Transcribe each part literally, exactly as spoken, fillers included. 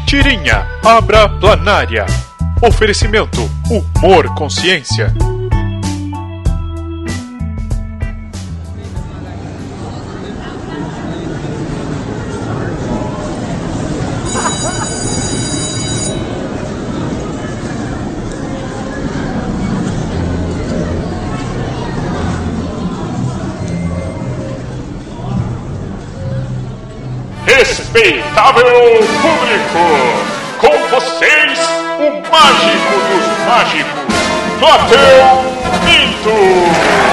Tirinha Abraplanária. Oferecimento Humor Consciência. Respeitável público, com vocês, o mágico dos mágicos, Plateu Minto.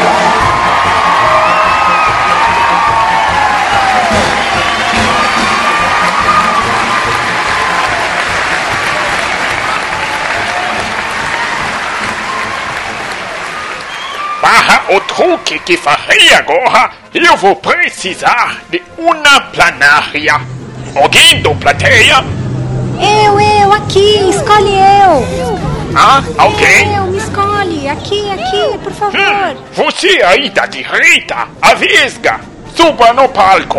Para o truque que farei agora, eu vou precisar de uma planária. Alguém do plateia? Eu, eu, aqui, escolhe eu. Ah, alguém? Eu, me escolhe, aqui, aqui, por favor. Hum, você aí da direita, a vesga, suba no palco.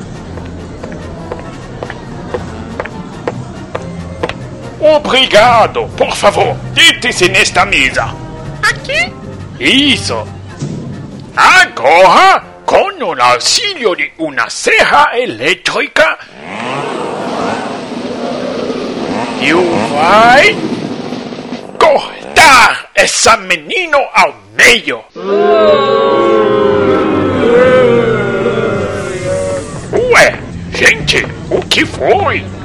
Obrigado, por favor, deite-se nesta mesa. Aqui? Isso. Agora, com o auxílio de uma serra elétrica, eu vai cortar essa menina ao meio. Ué, gente, o que foi?